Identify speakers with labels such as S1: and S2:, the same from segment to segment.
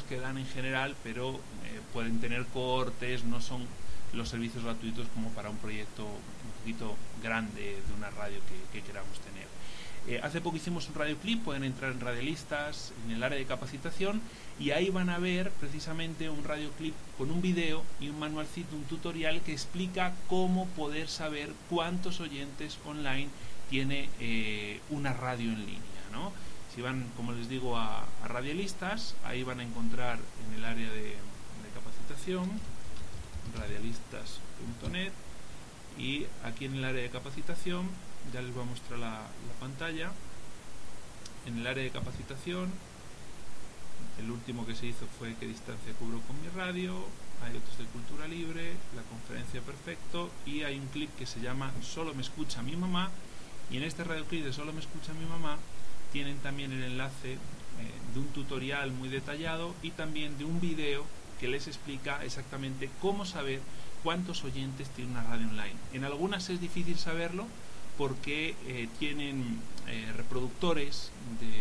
S1: servicios que dan en general, pero pueden tener cortes, no son los servicios gratuitos como para un proyecto un poquito grande de una radio que queramos tener. Hace poco hicimos un radioclip, pueden entrar en Radialistas, en el área de capacitación, y ahí van a ver precisamente un radioclip con un video y un manualcito, un tutorial que explica cómo poder saber cuántos oyentes online tiene una radio en línea, ¿no? Si van, como les digo, a Radialistas, ahí van a encontrar en el área de capacitación, radialistas.net, y aquí en el área de capacitación ya les voy a mostrar la pantalla. En el área de capacitación, el último que se hizo fue ¿qué distancia cubro con mi radio? Hay otros de cultura libre, la conferencia perfecto, y hay un clip que se llama Solo me escucha mi mamá, y en este radioclip de Solo me escucha mi mamá tienen también el enlace de un tutorial muy detallado y también de un video que les explica exactamente cómo saber cuántos oyentes tiene una radio online. En algunas es difícil saberlo porque tienen reproductores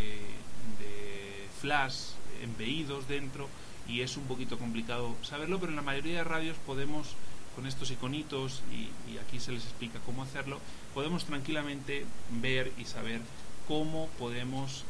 S1: de flash embebidos dentro y es un poquito complicado saberlo, pero en la mayoría de radios podemos, con estos iconitos, y aquí se les explica cómo hacerlo, podemos tranquilamente ver y saber cómo podemos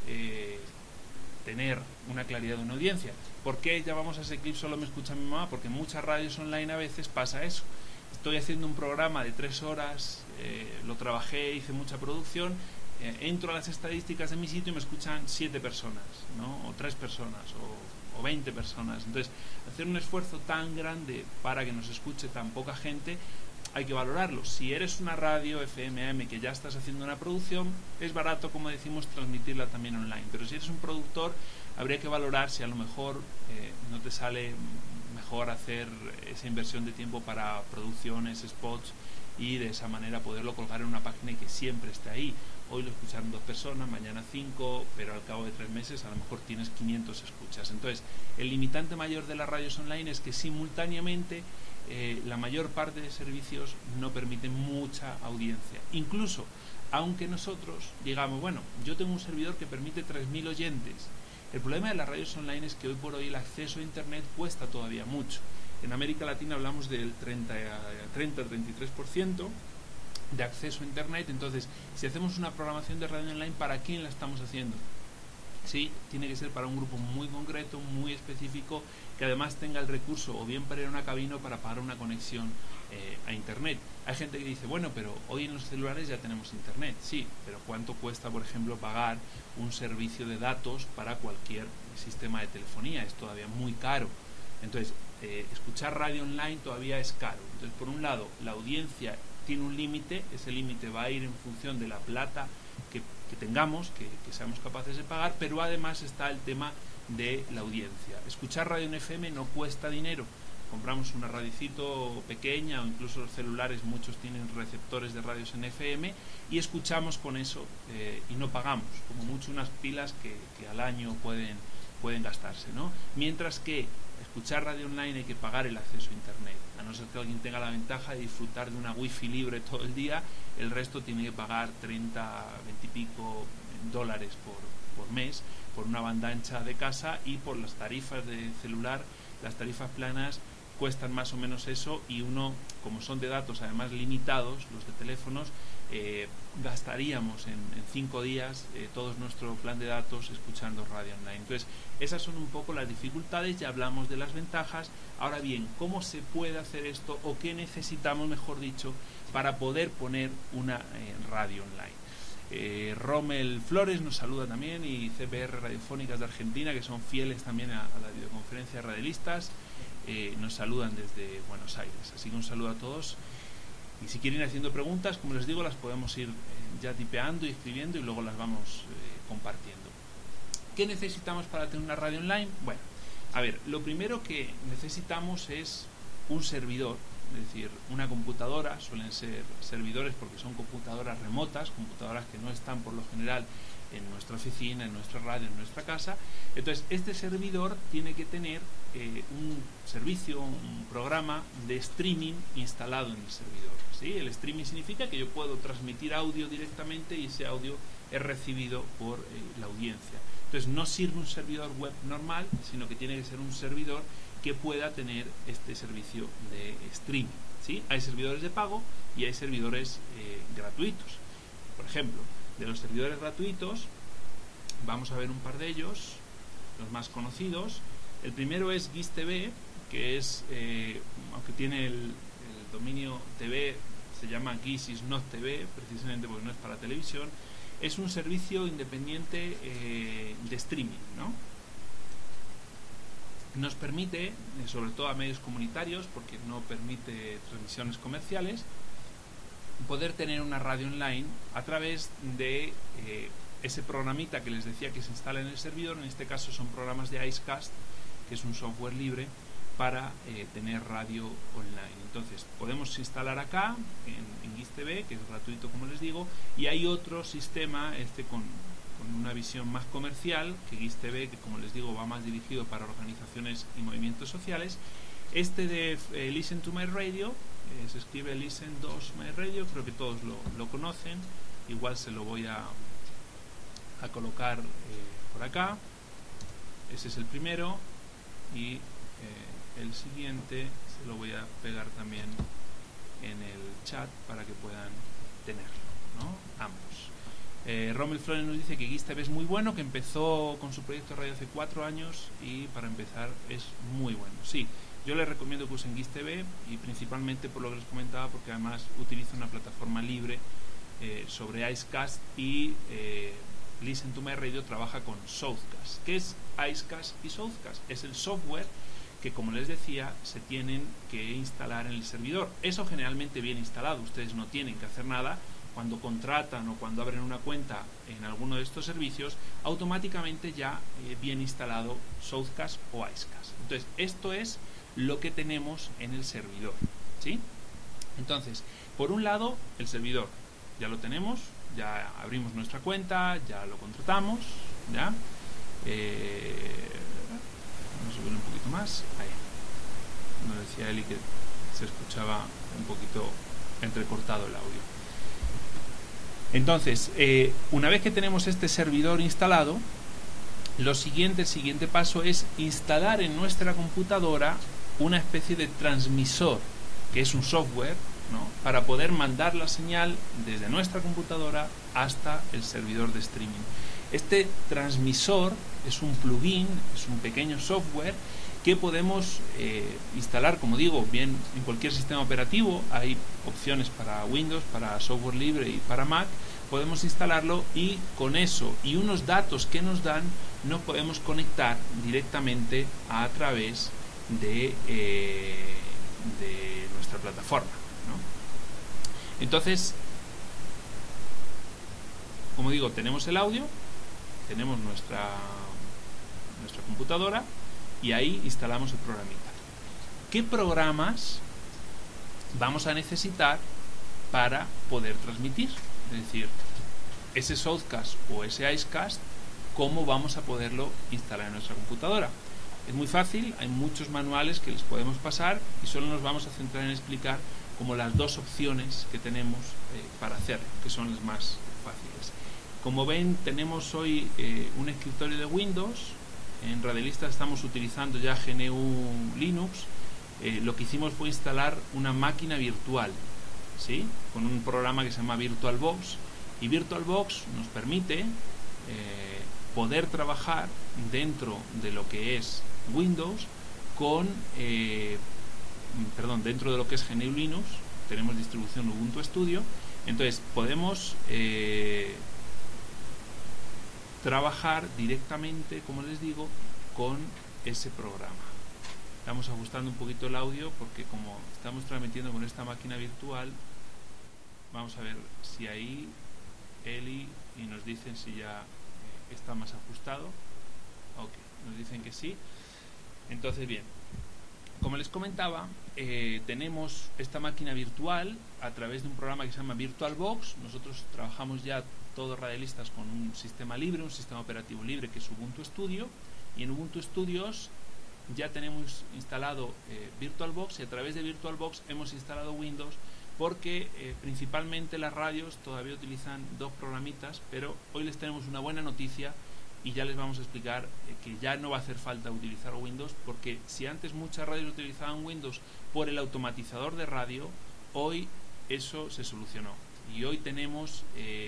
S1: tener una claridad de una audiencia. ¿Por qué llamamos a ese clip Solo me escucha mi mamá? Porque en muchas radios online a veces pasa eso. Estoy haciendo un programa de 3 horas, lo trabajé, hice mucha producción, entro a las estadísticas de mi sitio y me escuchan 7 personas, ¿no? O 3 personas, o 20 personas. Entonces, hacer un esfuerzo tan grande para que nos escuche tan poca gente, hay que valorarlo. Si eres una radio FM, AM, que ya estás haciendo una producción, es barato, como decimos, transmitirla también online. Pero si eres un productor, habría que valorar si a lo mejor no te sale mejor hacer esa inversión de tiempo para producciones, spots, y de esa manera poderlo colgar en una página y que siempre esté ahí. Hoy lo escucharon 2 personas, mañana 5, pero al cabo de 3 meses a lo mejor tienes 500 escuchas. Entonces, el limitante mayor de las radios online es que simultáneamente la mayor parte de servicios no permiten mucha audiencia. Incluso, aunque nosotros digamos, bueno, yo tengo un servidor que permite 3.000 oyentes, el problema de las radios online es que hoy por hoy el acceso a internet cuesta todavía mucho. En América Latina hablamos del 30-33% de acceso a internet. Entonces, si hacemos una programación de radio online, ¿para quién la estamos haciendo? Sí, tiene que ser para un grupo muy concreto, muy específico, que además tenga el recurso o bien para ir a una cabina o para pagar una conexión a internet. Hay gente que dice, bueno, pero hoy en los celulares ya tenemos internet. Sí, pero ¿cuánto cuesta, por ejemplo, pagar un servicio de datos para cualquier sistema de telefonía? Es todavía muy caro. Entonces, escuchar radio online todavía es caro. Entonces, por un lado, la audiencia tiene un límite, ese límite va a ir en función de la plata que tengamos, que seamos capaces de pagar, pero además está el tema de la audiencia. Escuchar radio en FM no cuesta dinero. Compramos una radicito pequeña, o incluso los celulares, muchos tienen receptores de radios en FM, y escuchamos con eso y no pagamos, como mucho unas pilas que al año pueden gastarse, ¿no? Mientras que escuchar radio online hay que pagar el acceso a internet, a no ser que alguien tenga la ventaja de disfrutar de una wifi libre todo el día. El resto tiene que pagar 30, 20 y pico dólares por mes por una banda ancha de casa, y por las tarifas de celular, las tarifas planas cuestan más o menos eso, y uno, como son de datos además limitados, los de teléfonos, gastaríamos en 5 días todo nuestro plan de datos escuchando radio online. Entonces, esas son un poco las dificultades. Ya hablamos de las ventajas. Ahora bien, ¿cómo se puede hacer esto, o qué necesitamos, mejor dicho, para poder poner una radio online? Rommel Flores nos saluda también, y CPR Radiofónicas de Argentina, que son fieles también a la videoconferencia de Radialistas, nos saludan desde Buenos Aires. Así que un saludo a todos. Y si quieren ir haciendo preguntas, como les digo, las podemos ir ya tipeando y escribiendo, y luego las vamos compartiendo. ¿Qué necesitamos para tener una radio online? Bueno, a ver, lo primero que necesitamos es un servidor, es decir, una computadora. Suelen ser servidores porque son computadoras remotas, computadoras que no están por lo general en nuestra oficina, en nuestra radio, en nuestra casa. Entonces, este servidor tiene que tener un servicio, un programa de streaming instalado en el servidor, ¿sí? El streaming significa que yo puedo transmitir audio directamente, y ese audio es recibido por la audiencia. Entonces no sirve un servidor web normal, sino que tiene que ser un servidor que pueda tener este servicio de streaming, ¿sí? Hay servidores de pago y hay servidores gratuitos. Por ejemplo, de los servidores gratuitos vamos a ver un par de ellos, los más conocidos. El primero es GizTV, que es, aunque tiene el dominio TV, se llama Giz is not TV, precisamente porque no es para televisión. Es un servicio independiente de streaming, ¿no? Nos permite, sobre todo a medios comunitarios, porque no permite transmisiones comerciales, poder tener una radio online a través de ese programita que les decía que se instala en el servidor. En este caso son programas de Icecast, que es un software libre para tener radio online. Entonces podemos instalar acá en GizTV, que es gratuito como les digo, y hay otro sistema con una visión más comercial que GizTV, que como les digo va más dirigido para organizaciones y movimientos sociales. Este de Listen to My Radio, se escribe Listen 2 My Radio, creo que todos lo conocen. Igual se lo voy a colocar por acá. Ese es el primero, y el siguiente se lo voy a pegar también en el chat para que puedan tenerlo, ¿no? Ambos. Rommel Flores nos dice que GizTV es muy bueno, que empezó con su proyecto de radio hace 4 años y para empezar es muy bueno. Sí, yo les recomiendo que usen GizTV, y principalmente por lo que les comentaba, porque además utiliza una plataforma libre sobre Icecast, y Listen to My Radio trabaja con Southcast. ¿Qué es Icecast y Southcast? Es el software que, como les decía, se tienen que instalar en el servidor. Eso generalmente viene instalado, ustedes no tienen que hacer nada. Cuando contratan o cuando abren una cuenta en alguno de estos servicios, automáticamente ya viene instalado Southcast o Icecast. Entonces, esto es lo que tenemos en el servidor, ¿sí? Entonces, por un lado, el servidor ya lo tenemos, ya abrimos nuestra cuenta, ya lo contratamos, ¿ya? Vamos a subir un poquito más. Ahí. Nos decía Eli que se escuchaba un poquito entrecortado el audio. Entonces, una vez que tenemos este servidor instalado, el siguiente paso es instalar en nuestra computadora una especie de transmisor, que es un software, ¿no?, para poder mandar la señal desde nuestra computadora hasta el servidor de streaming. Este transmisor es un plugin, es un pequeño software que podemos instalar, como digo, bien en cualquier sistema operativo. Hay opciones para Windows, para software libre y para Mac. Podemos instalarlo, y con eso y unos datos que nos dan, nos podemos conectar directamente a través de nuestra plataforma, ¿no? Entonces, como digo, tenemos el audio, tenemos nuestra computadora, y ahí instalamos el programita. ¿Qué programas vamos a necesitar para poder transmitir? Es decir, ese Southcast o ese Icecast, ¿cómo vamos a poderlo instalar en nuestra computadora? Es muy fácil, hay muchos manuales que les podemos pasar, y solo nos vamos a centrar en explicar como las dos opciones que tenemos para hacerlo, que son las más fáciles. Como ven, tenemos hoy un escritorio de Windows. En Radialista estamos utilizando ya GNU Linux. Lo que hicimos fue instalar una máquina virtual, ¿sí?, con un programa que se llama VirtualBox, y VirtualBox nos permite poder trabajar dentro de lo que es Windows dentro de lo que es GNU Linux. Tenemos distribución Ubuntu Studio, entonces podemos trabajar directamente, como les digo, con ese programa. Estamos ajustando un poquito el audio porque como estamos transmitiendo con esta máquina virtual, vamos a ver si ahí Eli y nos dicen si ya está más ajustado. Ok, nos dicen que sí. Entonces, bien, como les comentaba, tenemos esta máquina virtual a través de un programa que se llama VirtualBox. Nosotros trabajamos ya todos radialistas con un sistema libre, un sistema operativo libre, que es Ubuntu Studio, y en Ubuntu Studios ya tenemos instalado VirtualBox, y a través de VirtualBox hemos instalado Windows porque principalmente las radios todavía utilizan dos programitas, pero hoy les tenemos una buena noticia y ya les vamos a explicar que ya no va a hacer falta utilizar Windows, porque si antes muchas radios utilizaban Windows por el automatizador de radio, hoy eso se solucionó. Y hoy tenemos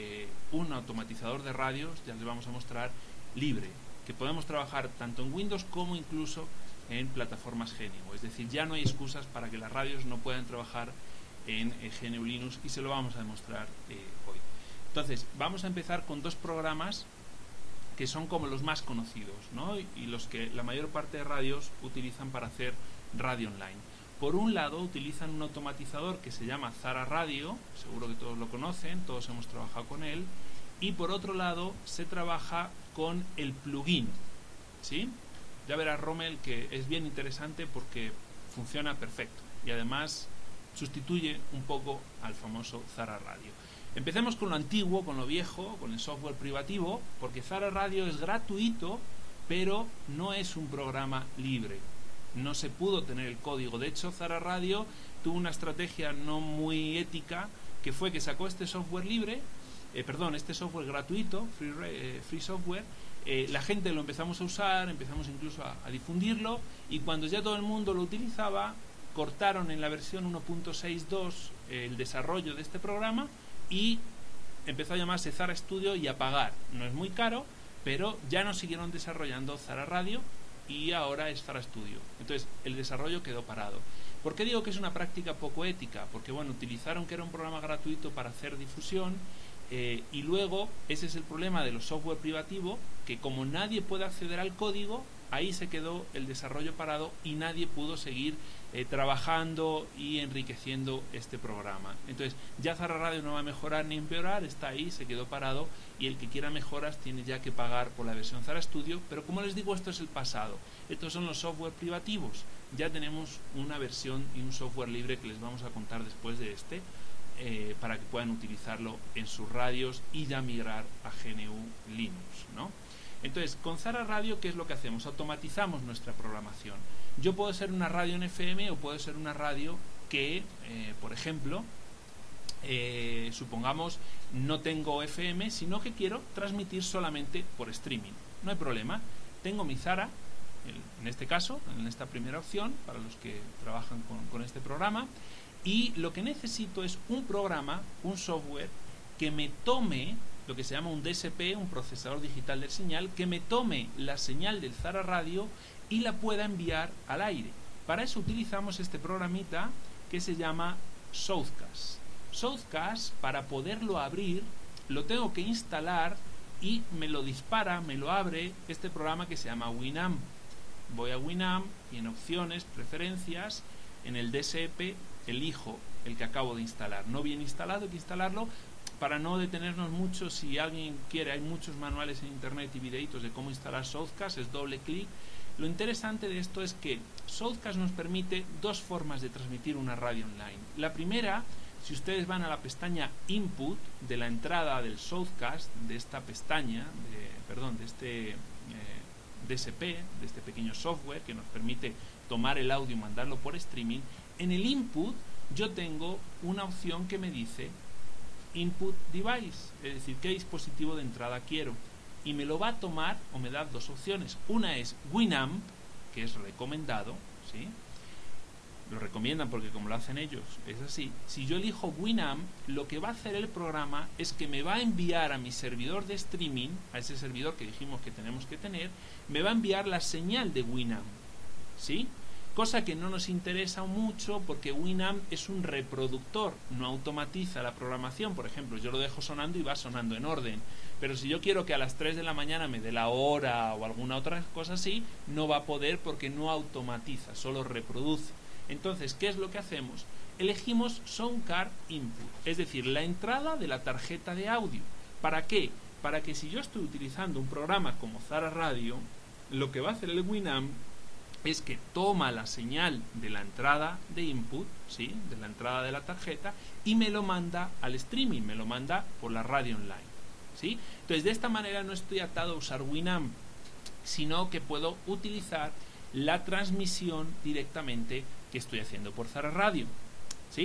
S1: un automatizador de radios, ya les vamos a mostrar, libre, que podemos trabajar tanto en Windows como incluso en plataformas GNU. Es decir, ya no hay excusas para que las radios no puedan trabajar en GNU Linux, y se lo vamos a demostrar hoy. Entonces, vamos a empezar con dos programas que son como los más conocidos, ¿no? Y los que la mayor parte de radios utilizan para hacer radio online. Por un lado, utilizan un automatizador que se llama Zara Radio, seguro que todos lo conocen, todos hemos trabajado con él, y por otro lado, se trabaja con el plugin, ¿sí? Ya verás, Rommel, que es bien interesante porque funciona perfecto y además sustituye un poco al famoso Zara Radio. Empecemos con lo antiguo, con lo viejo, con el software privativo, porque Zara Radio es gratuito, pero no es un programa libre. No se pudo tener el código. De hecho, Zara Radio tuvo una estrategia no muy ética, que fue que sacó este software libre, este software gratuito, free software. La gente lo empezamos a usar, empezamos incluso a difundirlo, y cuando ya todo el mundo lo utilizaba, cortaron en la versión 1.6.2 el desarrollo de este programa y empezó a llamarse Zara Studio y a pagar. No es muy caro, pero ya no siguieron desarrollando Zara Radio y ahora es Zara Studio. Entonces el desarrollo quedó parado. ¿Por qué digo que es una práctica poco ética? Porque bueno, utilizaron que era un programa gratuito para hacer difusión, y luego ese es el problema de los software privativo, que como nadie puede acceder al código, ahí se quedó el desarrollo parado y nadie pudo seguir trabajando y enriqueciendo este programa. Entonces ya Zara Radio no va a mejorar ni empeorar, está ahí, se quedó parado, y el que quiera mejoras tiene ya que pagar por la versión Zara Studio. Pero como les digo, esto es el pasado, estos son los software privativos. Ya tenemos una versión y un software libre que les vamos a contar después de este, para que puedan utilizarlo en sus radios y ya migrar a GNU Linux, ¿no? Entonces, con Zara Radio, ¿qué es lo que hacemos? Automatizamos nuestra programación. Yo puedo ser una radio en FM o puedo ser una radio que, por ejemplo, supongamos, no tengo FM, sino que quiero transmitir solamente por streaming. No hay problema. Tengo mi Zara, en este caso, en esta primera opción, para los que trabajan con este programa, y lo que necesito es un programa, un software, que me tome lo que se llama un DSP, un procesador digital de señal, que me tome la señal del Zara Radio y la pueda enviar al aire. Para eso utilizamos este programita que se llama Shoutcast. Shoutcast, para poderlo abrir, lo tengo que instalar y me lo dispara, me lo abre este programa que se llama Winamp. Voy a Winamp y en opciones, preferencias, en el DSP elijo el que acabo de instalar. No bien instalado, hay que instalarlo. Para no detenernos mucho, si alguien quiere, hay muchos manuales en internet y videitos de cómo instalar Shoutcast, es doble clic. Lo interesante de esto es que Shoutcast nos permite dos formas de transmitir una radio online. La primera, si ustedes van a la pestaña Input de la entrada del Shoutcast, de esta pestaña, de este DSP, de este pequeño software que nos permite tomar el audio y mandarlo por streaming, en el Input yo tengo una opción que me dice Input Device, es decir, qué dispositivo de entrada quiero, y me lo va a tomar, o me da dos opciones. Una es Winamp, que es recomendado, ¿sí? Lo recomiendan porque como lo hacen ellos es así. Si yo elijo Winamp, lo que va a hacer el programa es que me va a enviar a mi servidor de streaming, a ese servidor que dijimos que tenemos que tener, me va a enviar la señal de Winamp, ¿sí? Cosa que no nos interesa mucho porque Winamp es un reproductor, no automatiza la programación. Por ejemplo, yo lo dejo sonando y va sonando en orden, pero si yo quiero que a las 3 de la mañana me dé la hora o alguna otra cosa así, no va a poder porque no automatiza, solo reproduce. Entonces, ¿qué es lo que hacemos? Elegimos Soundcard Input, es decir, la entrada de la tarjeta de audio. ¿Para qué? Para que si yo estoy utilizando un programa como Zara Radio, lo que va a hacer el Winamp es que toma la señal de la entrada de input, ¿sí?, de la entrada de la tarjeta, y me lo manda al streaming, me lo manda por la radio online, ¿sí? Entonces, de esta manera no estoy atado a usar Winamp, sino que puedo utilizar la transmisión directamente que estoy haciendo por Zara Radio, ¿sí?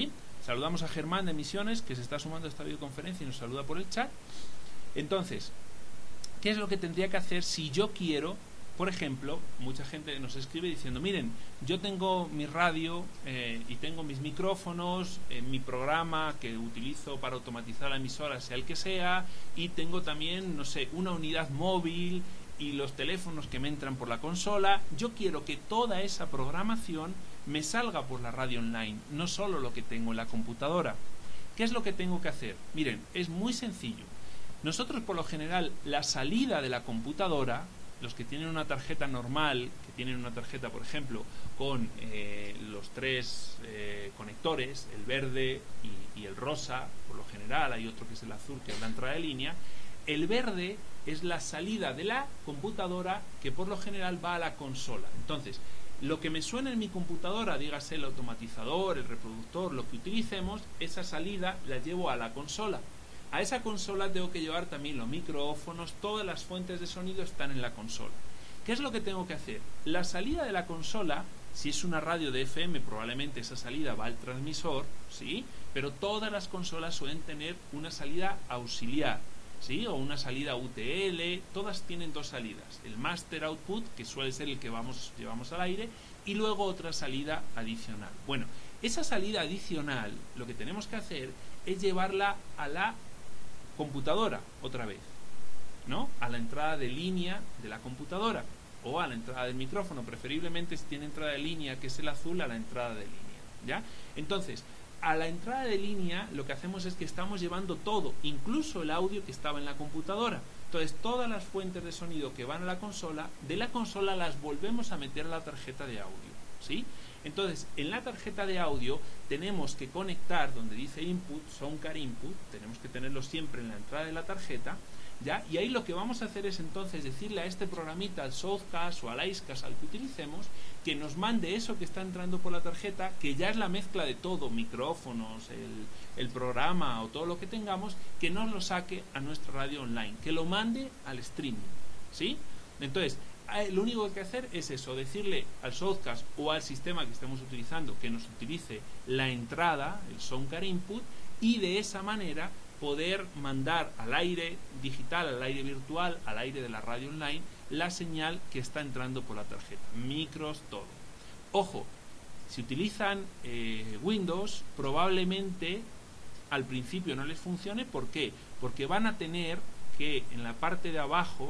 S1: Saludamos a Germán de Misiones, que se está sumando a esta videoconferencia y nos saluda por el chat. Entonces, ¿qué es lo que tendría que hacer si yo quiero? Por ejemplo, mucha gente nos escribe diciendo, miren, yo tengo mi radio y tengo mis micrófonos, mi programa que utilizo para automatizar la emisora, sea el que sea, y tengo también, no sé, una unidad móvil y los teléfonos que me entran por la consola. Yo quiero que toda esa programación me salga por la radio online, no solo lo que tengo en la computadora. ¿Qué es lo que tengo que hacer? Miren, es muy sencillo. Nosotros, por lo general, la salida de la computadora, los que tienen una tarjeta normal, que tienen una tarjeta, por ejemplo, con los tres conectores, el verde y el rosa, por lo general, hay otro que es el azul, que es la entrada de línea. El verde es la salida de la computadora, que por lo general va a la consola. Entonces, lo que me suena en mi computadora, dígase el automatizador, el reproductor, lo que utilicemos, esa salida la llevo a la consola. A esa consola tengo que llevar también los micrófonos, todas las fuentes de sonido están en la consola. ¿Qué es lo que tengo que hacer? La salida de la consola, si es una radio de FM, probablemente esa salida va al transmisor, ¿sí? Pero todas las consolas suelen tener una salida auxiliar, ¿sí? O una salida UTL, todas tienen dos salidas. El master output, que suele ser el que llevamos al aire, y luego otra salida adicional. Bueno, esa salida adicional, lo que tenemos que hacer es llevarla a la computadora otra vez, ¿no? A la entrada de línea de la computadora o a la entrada del micrófono, preferiblemente si tiene entrada de línea, que es el azul, a la entrada de línea, ¿ya? Entonces, a la entrada de línea lo que hacemos es que estamos llevando todo, incluso el audio que estaba en la computadora. Entonces, todas las fuentes de sonido que van a la consola, de la consola las volvemos a meter a la tarjeta de audio, ¿sí? Entonces, en la tarjeta de audio tenemos que conectar donde dice input, Soundcard input, tenemos que tenerlo siempre en la entrada de la tarjeta, ¿ya? Y ahí lo que vamos a hacer es entonces decirle a este programita, al Soundcast o al Icecast, al que utilicemos, que nos mande eso que está entrando por la tarjeta, que ya es la mezcla de todo, micrófonos, el programa o todo lo que tengamos, que nos lo saque a nuestra radio online, que lo mande al streaming, ¿sí? Entonces, lo único que hay que hacer es eso, decirle al Soundcast o al sistema que estemos utilizando que nos utilice la entrada, el Soundcard input, y de esa manera poder mandar al aire digital, al aire virtual, al aire de la radio online, la señal que está entrando por la tarjeta, micros, todo. Ojo, si utilizan Windows, probablemente al principio no les funcione. ¿Por qué? Porque van a tener que en la parte de abajo,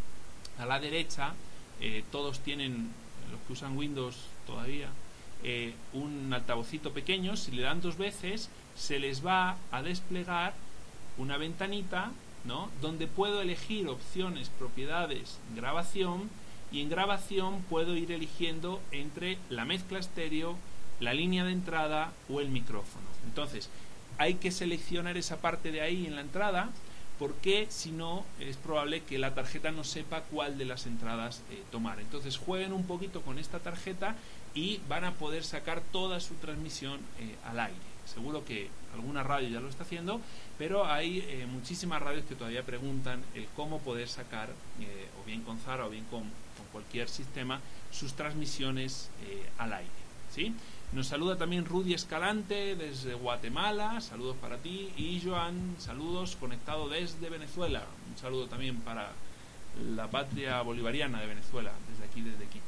S1: a la derecha, todos tienen, los que usan Windows todavía, un altavocito pequeño. Si le dan dos veces, se les va a desplegar una ventanita, ¿no?, donde puedo elegir opciones, propiedades, grabación, y en grabación puedo ir eligiendo entre la mezcla estéreo, la línea de entrada o el micrófono. Entonces, hay que seleccionar esa parte de ahí en la entrada, porque si no es probable que la tarjeta no sepa cuál de las entradas tomar. Entonces jueguen un poquito con esta tarjeta y van a poder sacar toda su transmisión al aire. Seguro que alguna radio ya lo está haciendo, pero hay muchísimas radios que todavía preguntan el cómo poder sacar, o bien con Zara o bien con cualquier sistema, sus transmisiones al aire, ¿sí? Nos saluda también Rudy Escalante desde Guatemala, saludos para ti. Y Joan, saludos, conectado desde Venezuela. Un saludo también para la patria bolivariana de Venezuela, desde aquí, desde Quito.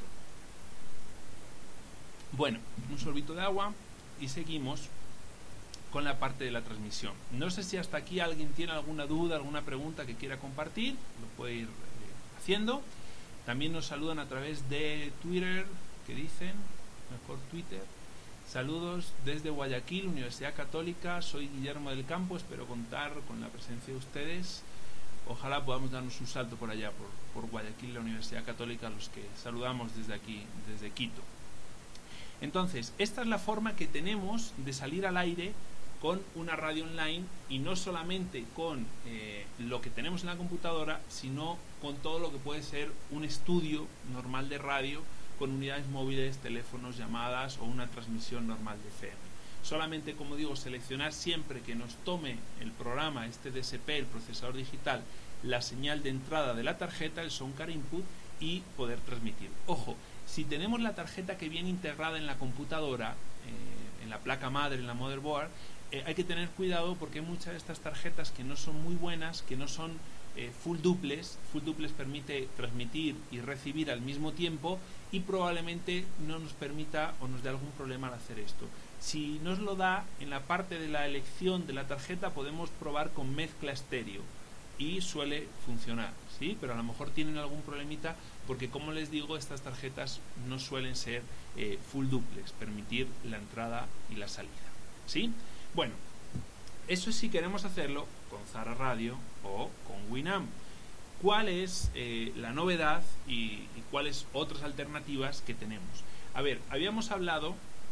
S1: Bueno, un sorbito de agua y seguimos con la parte de la transmisión. No sé si hasta aquí alguien tiene alguna duda, alguna pregunta que quiera compartir, lo puede ir haciendo. También nos saludan a través de Twitter, que dicen, mejor Twitter. Saludos desde Guayaquil, Universidad Católica. Soy Guillermo del Campo, espero contar con la presencia de ustedes. Ojalá podamos darnos un salto por allá, por Guayaquil, la Universidad Católica, a los que saludamos desde aquí, desde Quito. Entonces, esta es la forma que tenemos de salir al aire con una radio online, y no solamente con lo que tenemos en la computadora, sino con todo lo que puede ser un estudio normal de radio, con unidades móviles, teléfonos, llamadas o una transmisión normal de FM. Solamente, como digo, seleccionar siempre que nos tome el programa, este DSP, el procesador digital, la señal de entrada de la tarjeta, el Soundcard input, y poder transmitir. Ojo, si tenemos la tarjeta que viene integrada en la computadora, la placa madre, en la motherboard, hay que tener cuidado porque hay muchas de estas tarjetas que no son muy buenas, que no son full duplex. Full duplex permite transmitir y recibir al mismo tiempo y probablemente no nos permita o nos dé algún problema al hacer esto. Si nos lo da, en la parte de la elección de la tarjeta podemos probar con mezcla estéreo y suele funcionar, ¿sí? Pero a lo mejor tienen algún problemita porque, como les digo, estas tarjetas no suelen ser full duplex, permitir la entrada y la salida, ¿sí? Bueno, eso es si queremos hacerlo con Zara Radio o con Winamp. ¿Cuál es la novedad y cuáles otras alternativas que tenemos? A ver, habíamos hablado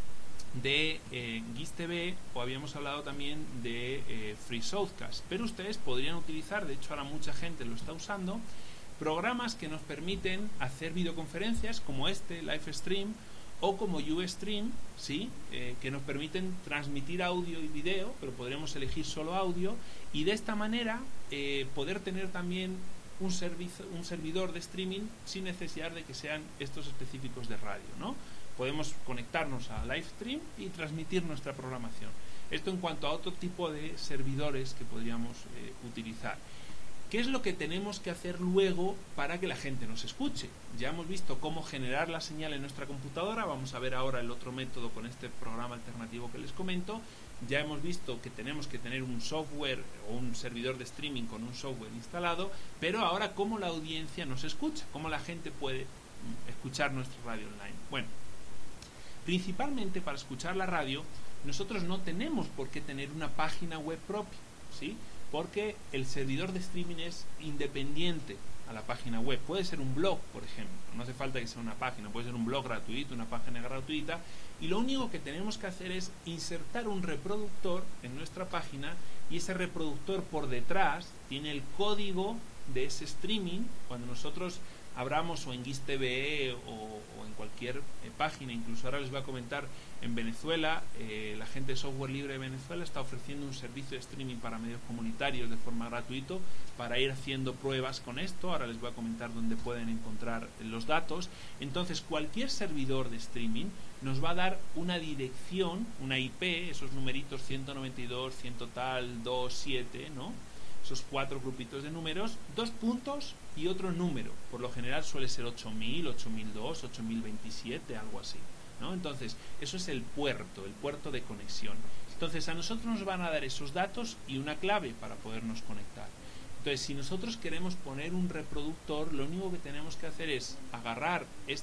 S1: de GIS TV o habíamos hablado también de Free Shoutcast, pero ustedes podrían utilizar, de hecho ahora mucha gente lo está usando, programas que nos permiten hacer videoconferencias como este, Livestream, o como Ustream, ¿sí? Que nos permiten transmitir audio y video, pero podremos elegir solo audio, y de esta manera poder tener también un servidor de streaming sin necesidad de que sean estos específicos de radio, ¿no? Podemos conectarnos a Livestream y transmitir nuestra programación. Esto en cuanto a otro tipo de servidores que podríamos utilizar. ¿Qué es lo que tenemos que hacer luego para que la gente nos escuche? Ya hemos visto cómo generar la señal en nuestra computadora, vamos a ver ahora el otro método con este programa alternativo que les comento. Ya hemos visto que tenemos que tener un software o un servidor de streaming con un software instalado, pero ahora cómo la audiencia nos escucha, cómo la gente puede escuchar nuestra radio online. Bueno, principalmente para escuchar la radio, nosotros no tenemos por qué tener una página web propia, ¿sí? Porque el servidor de streaming es independiente a la página web. Puede ser un blog, por ejemplo, no hace falta que sea una página, puede ser un blog gratuito, una página gratuita, y lo único que tenemos que hacer es insertar un reproductor en nuestra página, y ese reproductor por detrás tiene el código de ese streaming. Cuando nosotros abramos o en GIS TV o en cualquier página, incluso ahora les voy a comentar, en Venezuela, la gente de Software Libre de Venezuela está ofreciendo un servicio de streaming para medios comunitarios de forma gratuita para ir haciendo pruebas con esto. Ahora les voy a comentar dónde pueden encontrar los datos. Entonces, cualquier servidor de streaming nos va a dar una dirección, una IP, esos numeritos 192, 100 tal, 2, 7, ¿no? Esos 4 grupitos de números, 2 puntos y otro número. Por lo general suele ser 8000, 8002, 8027, algo así, ¿no? Entonces, eso es el puerto de conexión. Entonces, a nosotros nos van a dar esos datos y una clave para podernos conectar. Entonces, si nosotros queremos poner un reproductor, lo único que tenemos que hacer es agarrar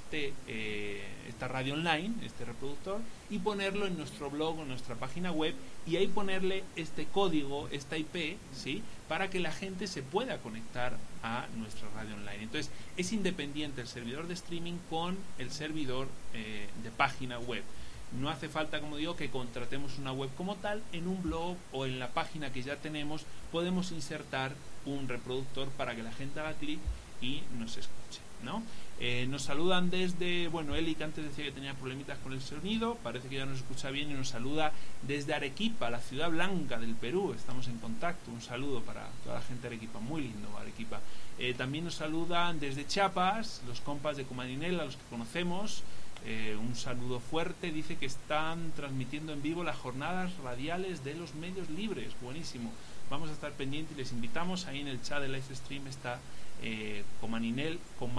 S1: esta radio online, este reproductor, y ponerlo en nuestro blog o en nuestra página web, y ahí ponerle este código, esta IP, ¿sí? Para que la gente se pueda conectar a nuestra radio online. Entonces, es independiente el servidor de streaming con el servidor de página web. No hace falta, como digo, que contratemos una web como tal. En un blog o en la página que ya tenemos podemos insertar un reproductor para que la gente haga clic y nos escuche, ¿no? Nos saludan desde, bueno, Eli, que antes decía que tenía problemitas con el sonido, parece que ya nos escucha bien, y nos saluda desde Arequipa, la ciudad blanca del Perú. Estamos en contacto, un saludo para toda la gente de Arequipa, muy lindo Arequipa. También nos saludan desde Chiapas, los compas de Comaninel, a los que conocemos. Un saludo fuerte. Dice que están transmitiendo en vivo las jornadas radiales de los medios libres. Buenísimo, vamos a estar pendientes y les invitamos. Ahí en el chat de Livestream está Comaninel,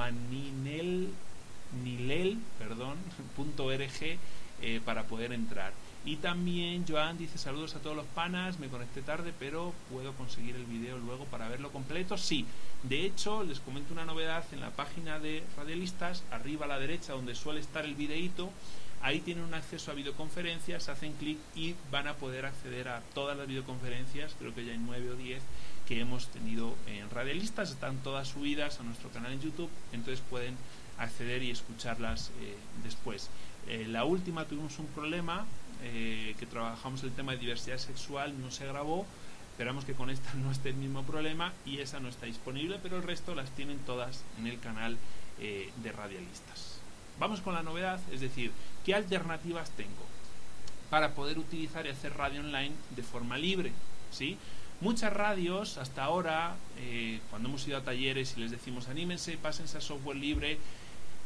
S1: .org para poder entrar. Y también Joan dice: saludos a todos los panas, me conecté tarde, pero puedo conseguir el video luego para verlo completo. Sí, de hecho les comento una novedad. En la página de Radialistas, arriba a la derecha donde suele estar el videíto, ahí tienen un acceso a videoconferencias, hacen clic y van a poder acceder a todas las videoconferencias, creo que ya hay 9 o 10 que hemos tenido en Radialistas, están todas subidas a nuestro canal en YouTube, entonces pueden acceder y escucharlas después. La última tuvimos un problema, que trabajamos el tema de diversidad sexual, no se grabó. Esperamos que con esta no esté el mismo problema y esa no está disponible, pero el resto las tienen todas en el canal de Radialistas. Vamos con la novedad, es decir, ¿qué alternativas tengo para poder utilizar y hacer radio online de forma libre? ¿Sí? Muchas radios hasta ahora, cuando hemos ido a talleres y les decimos anímense, pásense a software libre,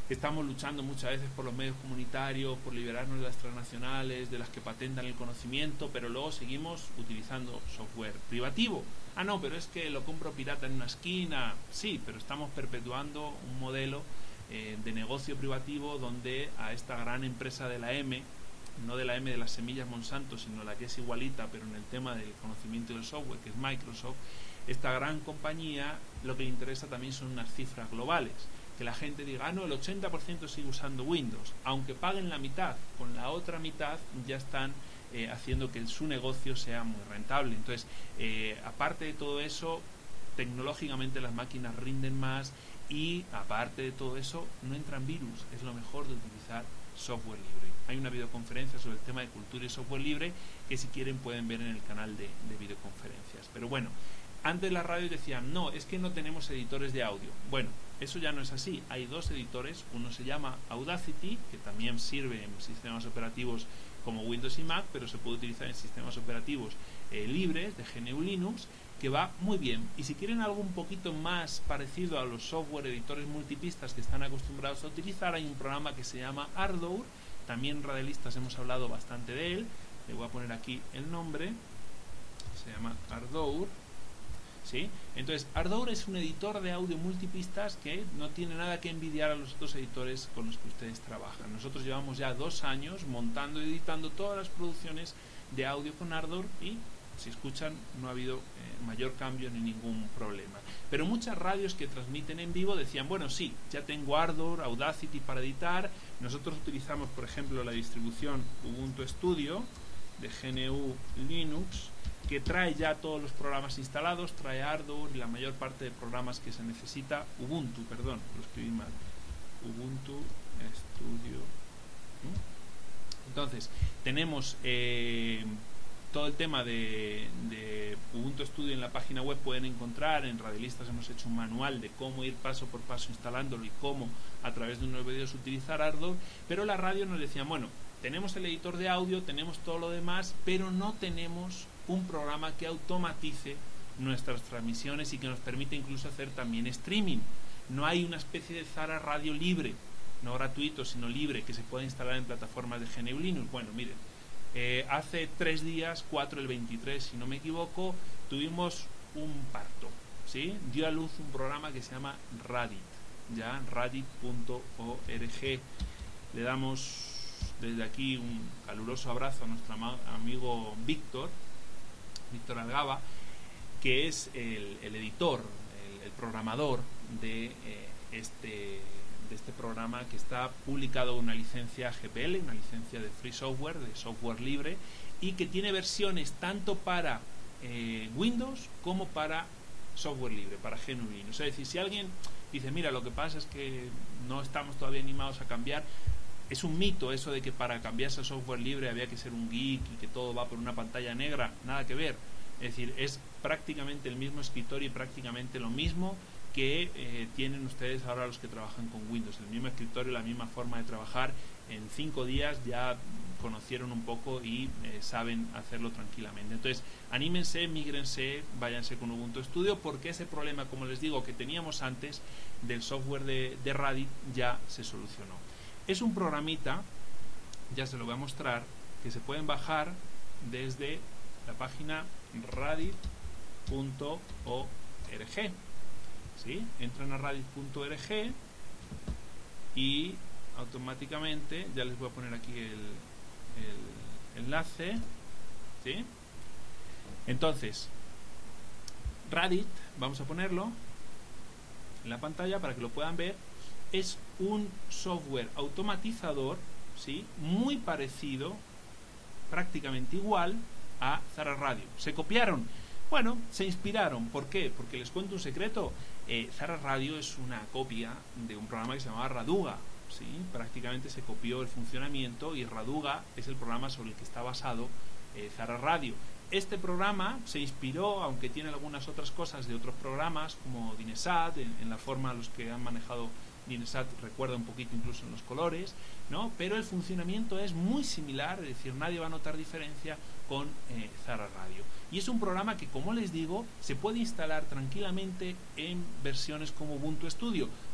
S1: Estamos luchando muchas veces por los medios comunitarios, por liberarnos de las transnacionales, de las que patentan el conocimiento, pero luego seguimos utilizando software privativo. Ah, no, pero es que lo compro pirata en una esquina. Sí, pero estamos perpetuando un modelo de negocio privativo donde a esta gran empresa de la M, no de la M de las semillas Monsanto, sino la que es igualita, pero en el tema del conocimiento del software, que es Microsoft, esta gran compañía lo que le interesa también son unas cifras globales. Que la gente diga, ah, no, el 80% sigue usando Windows, aunque paguen la mitad, con la otra mitad ya están haciendo que su negocio sea muy rentable. Entonces, aparte de todo eso, tecnológicamente las máquinas rinden más y aparte de todo eso, no entran virus. Es lo mejor de utilizar software libre. Hay una videoconferencia sobre el tema de cultura y software libre que si quieren pueden ver en el canal de videoconferencias. Pero bueno, antes las radios decían, no, es que no tenemos editores de audio. Bueno, eso ya no es así. Hay dos editores. Uno se llama Audacity, que también sirve en sistemas operativos como Windows y Mac, pero se puede utilizar en sistemas operativos libres de GNU Linux, que va muy bien. Y si quieren algo un poquito más parecido a los software editores multipistas que están acostumbrados a utilizar, hay un programa que se llama Ardour. También radialistas hemos hablado bastante de él. Le voy a poner aquí el nombre. Se llama Ardour. ¿Sí? Entonces, Ardour es un editor de audio multipistas que no tiene nada que envidiar a los otros editores con los que ustedes trabajan. Nosotros llevamos ya 2 años montando y editando todas las producciones de audio con Ardour y, si escuchan, no ha habido mayor cambio ni ningún problema. Pero muchas radios que transmiten en vivo decían, bueno, sí, ya tengo Ardour, Audacity para editar. Nosotros utilizamos, por ejemplo, la distribución Ubuntu Studio de GNU Linux, que trae ya todos los programas instalados, trae Ardour y la mayor parte de programas que se necesita. Ubuntu, perdón, lo escribí mal. Ubuntu Studio. Entonces, tenemos todo el tema de Ubuntu Studio en la página web. Pueden encontrar, en Radialistas hemos hecho un manual de cómo ir paso por paso instalándolo y cómo a través de unos vídeos utilizar Ardour. Pero la radio nos decía, bueno, tenemos el editor de audio, tenemos todo lo demás, pero no tenemos un programa que automatice nuestras transmisiones y que nos permite incluso hacer también streaming. No hay una especie de Zara Radio libre, no gratuito, sino libre, que se pueda instalar en plataformas de GNU Linux. Bueno, miren, hace 3 días, 4 el 23, si no me equivoco, tuvimos un parto, ¿sí? Dio a luz un programa que se llama Radit, ya, radit.org. Le damos desde aquí un caluroso abrazo a nuestro amigo Víctor Algaba, que es el editor, el programador de este programa, que está publicado con una licencia GPL, una licencia de free software, de software libre, y que tiene versiones tanto para Windows como para software libre, para GNU Linux. Es decir, si alguien dice, mira, lo que pasa es que no estamos todavía animados a cambiar, es un mito eso de que para cambiarse a software libre había que ser un geek y que todo va por una pantalla negra. Nada que ver. Es decir, es prácticamente el mismo escritorio y prácticamente lo mismo que tienen ustedes ahora los que trabajan con Windows. El mismo escritorio, la misma forma de trabajar. En 5 días ya conocieron un poco y saben hacerlo tranquilamente. Entonces, anímense, mígrense, váyanse con Ubuntu Studio, porque ese problema, como les digo, que teníamos antes del software de Radit ya se solucionó. Es un programita, ya se lo voy a mostrar, que se pueden bajar desde la página radit.org. ¿Sí? Entran a radit.org y automáticamente, ya les voy a poner aquí el enlace, ¿sí? Entonces, Radit, vamos a ponerlo en la pantalla para que lo puedan ver. Es un software automatizador, ¿sí? Muy parecido, prácticamente igual a Zara Radio. ¿Se copiaron? Bueno, se inspiraron. ¿Por qué? Porque les cuento un secreto. Zara Radio es una copia de un programa que se llamaba Raduga, ¿sí? Prácticamente se copió el funcionamiento y Raduga es el programa sobre el que está basado Zara Radio. Este programa se inspiró, aunque tiene algunas otras cosas de otros programas como Dinesat, en la forma los que han manejado Dinesat recuerda un poquito incluso en los colores, ¿no? Pero el funcionamiento es muy similar, es decir, nadie va a notar diferencia con Zara Radio. Y es un programa que, como les digo, se puede instalar tranquilamente en versiones como Ubuntu Studio.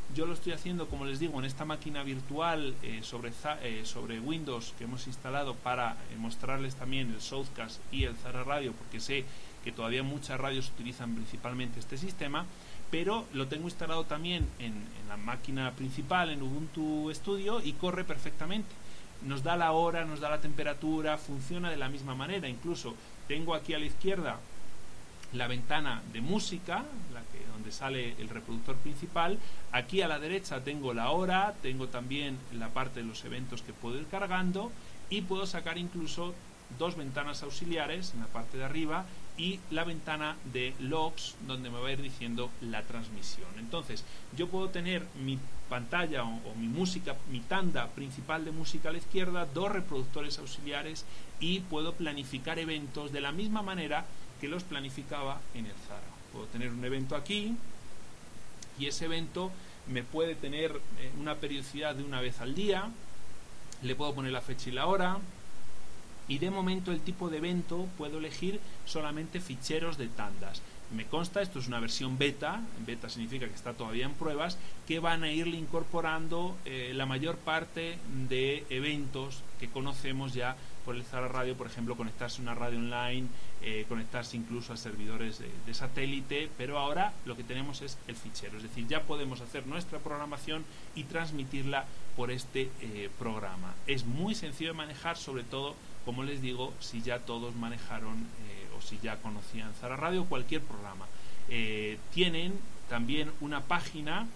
S1: Yo lo estoy haciendo, como les digo, en esta máquina virtual sobre Windows que hemos instalado para mostrarles también el Shoutcast y el Zara Radio, porque sé que todavía muchas radios utilizan principalmente este sistema, pero lo tengo instalado también en la máquina principal, en Ubuntu Studio, y corre perfectamente. Nos da la hora, nos da la temperatura, funciona de la misma manera. Incluso tengo aquí a la izquierda la ventana de música, donde sale el reproductor principal. Aquí a la derecha tengo la hora, tengo también la parte de los eventos que puedo ir cargando, y puedo sacar incluso dos ventanas auxiliares en la parte de arriba y la ventana de logs, donde me va a ir diciendo la transmisión. Entonces yo puedo tener mi pantalla o mi música, mi tanda principal de música a la izquierda, dos reproductores auxiliares, y puedo planificar eventos de la misma manera que los planificaba en el Zara. Puedo tener un evento aquí, y ese evento me puede tener una periodicidad de una vez al día, le puedo poner la fecha y la hora, y de momento el tipo de evento puedo elegir solamente ficheros de tandas. Me consta, esto es una versión beta significa que está todavía en pruebas, que van a irle incorporando la mayor parte de eventos que conocemos ya por el Zara Radio, por ejemplo, conectarse a una radio online, conectarse incluso a servidores de satélite, pero ahora lo que tenemos es el fichero, es decir, ya podemos hacer nuestra programación y transmitirla por este programa. Es muy sencillo de manejar, sobre todo, como les digo, si ya todos manejaron o si ya conocían Zara Radio o cualquier programa. Tienen también una página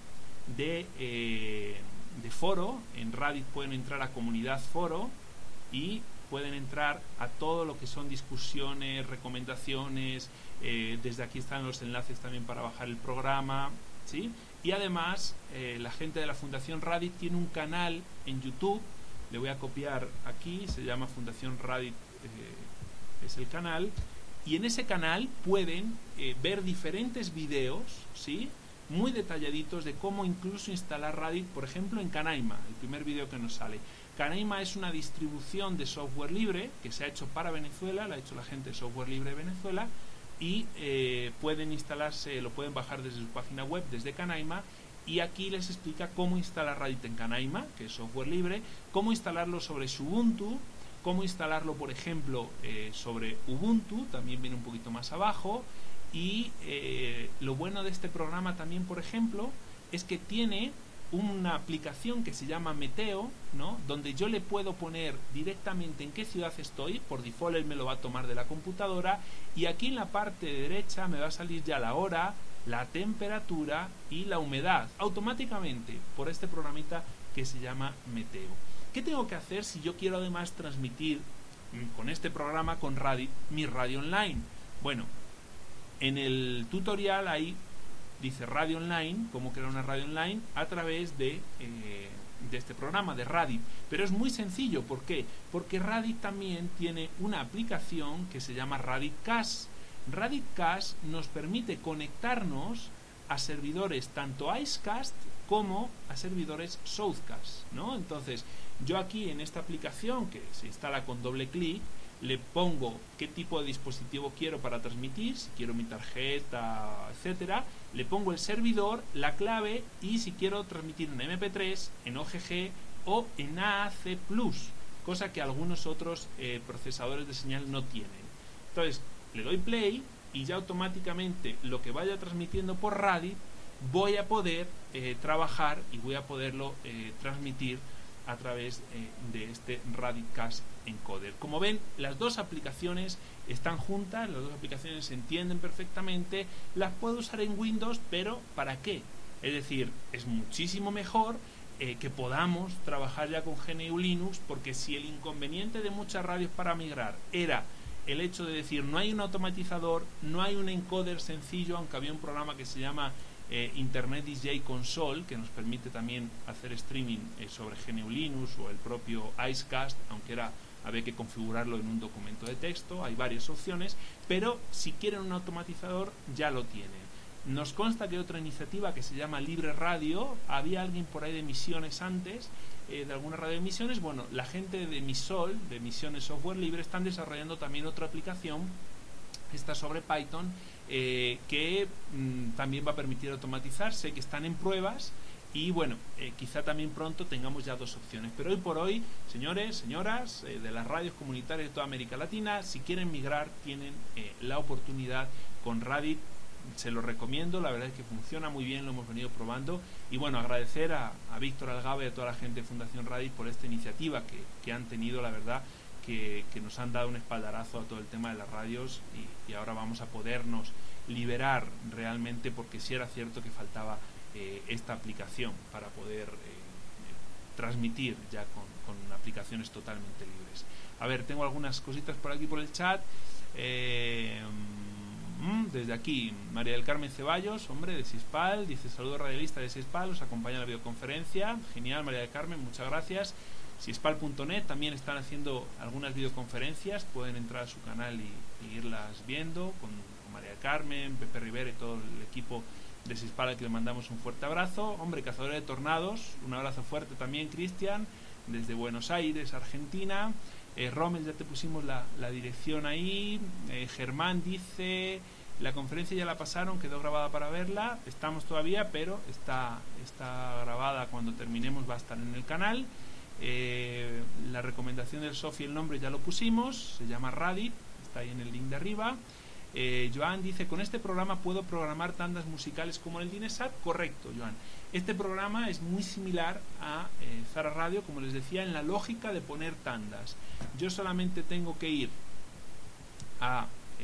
S1: de foro. En Reddit pueden entrar a comunidad foro y pueden entrar a todo lo que son discusiones, recomendaciones. Desde aquí están los enlaces también para bajar el programa, ¿sí? Y además la gente de la Fundación Reddit tiene un canal en YouTube. Le voy a copiar aquí, se llama Fundación Reddit, es el canal, y en ese canal pueden ver diferentes videos, ¿sí?, muy detalladitos de cómo incluso instalar Reddit, por ejemplo, en Canaima, el primer video que nos sale. Canaima es una distribución de software libre que se ha hecho para Venezuela, la ha hecho la gente de Software Libre de Venezuela, y pueden instalarse, lo pueden bajar desde su página web, desde Canaima. Y aquí les explica cómo instalar Reddit en Canaima, que es software libre, cómo instalarlo sobre su Ubuntu, cómo instalarlo, por ejemplo, sobre Ubuntu, también viene un poquito más abajo. Y lo bueno de este programa también, por ejemplo, es que tiene una aplicación que se llama Meteo, ¿no?, donde yo le puedo poner directamente en qué ciudad estoy. Por default él me lo va a tomar de la computadora, y aquí en la parte de derecha me va a salir ya la hora, la temperatura y la humedad automáticamente por este programita que se llama Meteo. ¿Qué tengo que hacer si yo quiero además transmitir con este programa, con Reddit, mi radio online? Bueno, en el tutorial ahí dice radio online, cómo crear una radio online a través de este programa de Reddit. Pero es muy sencillo. ¿Por qué? Porque Reddit también tiene una aplicación que se llama RedditCast. RedditCast nos permite conectarnos a servidores tanto Icecast como a servidores Shoutcast, ¿no? Entonces, yo aquí en esta aplicación, que se instala con doble clic, le pongo qué tipo de dispositivo quiero para transmitir, si quiero mi tarjeta, etcétera, le pongo el servidor, la clave, y si quiero transmitir en MP3, en OGG o en AAC+, cosa que algunos otros procesadores de señal no tienen. Entonces, le doy play y ya automáticamente lo que vaya transmitiendo por Reddit voy a poder trabajar y voy a poderlo transmitir a través de este RedditCast Encoder. Como ven, las dos aplicaciones están juntas, las dos aplicaciones se entienden perfectamente, las puedo usar en Windows, pero ¿para qué? Es decir, es muchísimo mejor que podamos trabajar ya con GNU Linux, porque si el inconveniente de muchas radios para migrar era el hecho de decir no hay un automatizador, no hay un encoder sencillo, aunque había un programa que se llama Internet DJ Console, que nos permite también hacer streaming sobre GNU Linux o el propio Icecast, aunque había que configurarlo en un documento de texto. Hay varias opciones, pero si quieren un automatizador ya lo tienen. Nos consta que hay otra iniciativa que se llama Libre Radio. Había alguien por ahí de Misiones antes, de alguna radio de Misiones. Bueno, la gente de Misol, de Misiones Software Libre, están desarrollando también otra aplicación, está sobre Python, que también va a permitir automatizar. Sé que están en pruebas y bueno, quizá también pronto tengamos ya 2 opciones. Pero hoy por hoy, señores, señoras, de las radios comunitarias de toda América Latina, si quieren migrar, tienen la oportunidad con Radit. Se lo recomiendo, la verdad es que funciona muy bien, lo hemos venido probando. Y bueno, agradecer a Víctor Algaba y a toda la gente de Fundación Radit por esta iniciativa que han tenido, la verdad, que nos han dado un espaldarazo a todo el tema de las radios, y ahora vamos a podernos liberar realmente, porque sí era cierto que faltaba esta aplicación para poder transmitir ya con aplicaciones totalmente libres. A ver, tengo algunas cositas por aquí por el chat. Desde aquí, María del Carmen Ceballos, hombre, de Sispal, dice: saludos radialista de Sispal, os acompaña en la videoconferencia. Genial, María del Carmen, muchas gracias. Sispal.net también están haciendo algunas videoconferencias, pueden entrar a su canal y irlas viendo con María del Carmen, Pepe Rivera y todo el equipo de Sispal, al que le mandamos un fuerte abrazo. Hombre, Cazadores de Tornados, un abrazo fuerte también, Cristian, desde Buenos Aires, Argentina. Rommel, ya te pusimos la dirección ahí. Germán dice: la conferencia ya la pasaron, quedó grabada para verla. Estamos todavía, pero está grabada. Cuando terminemos va a estar en el canal. La recomendación del Sofi, el nombre ya lo pusimos, se llama Radit, está ahí en el link de arriba. Joan dice: con este programa puedo programar tandas musicales como en el Dinesat. Correcto, Joan. Este programa es muy similar a Zara Radio, como les decía, en la lógica de poner tandas. Yo solamente tengo que ir a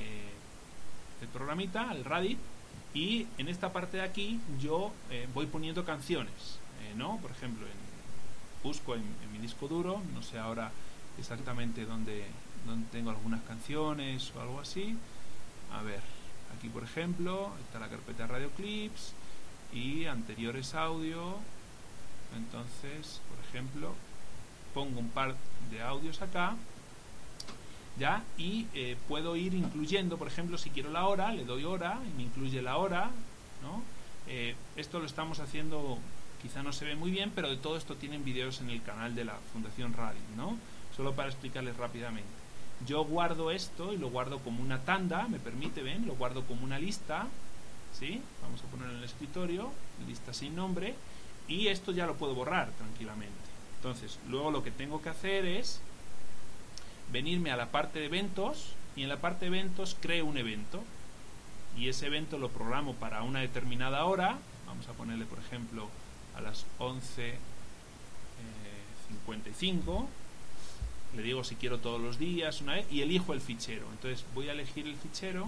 S1: el programita, al Radit, y en esta parte de aquí yo voy poniendo canciones, ¿no? Por ejemplo, busco en mi disco duro, no sé ahora exactamente dónde tengo algunas canciones o algo así. A ver, aquí por ejemplo está la carpeta Radio Clips y anteriores audio. Entonces, por ejemplo, pongo un par de audios acá ya, y puedo ir incluyendo, por ejemplo, si quiero la hora, le doy hora y me incluye la hora, ¿no? Esto lo estamos haciendo, quizá no se ve muy bien, pero de todo esto tienen vídeos en el canal de la Fundación Radio, ¿no? Solo para explicarles rápidamente. Yo guardo esto y lo guardo como una tanda, me permite, ven, lo guardo como una lista, ¿sí? Vamos a ponerlo en el escritorio, lista sin nombre, y esto ya lo puedo borrar tranquilamente. Entonces, luego lo que tengo que hacer es venirme a la parte de eventos, y en la parte de eventos creo un evento, y ese evento lo programo para una determinada hora. Vamos a ponerle, por ejemplo, a las 11:55. Le digo si quiero todos los días, una vez, y elijo el fichero. Entonces voy a elegir el fichero